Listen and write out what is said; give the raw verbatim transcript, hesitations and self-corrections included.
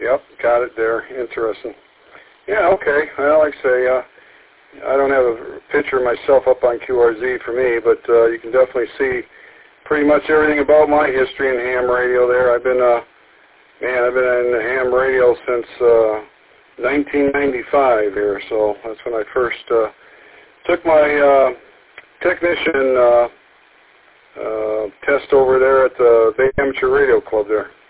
Yep, got it there. Interesting. Yeah, okay. Well, like I say, uh, I don't have a picture of myself up on Q R Z for me, but uh, you can definitely see pretty much everything about my history in ham radio there. I've been, uh, man, I've been in the ham radio since uh, nineteen ninety-five here, so that's when I first uh, took my uh, technician uh, uh, test over there at the Bay Amateur Radio Club there.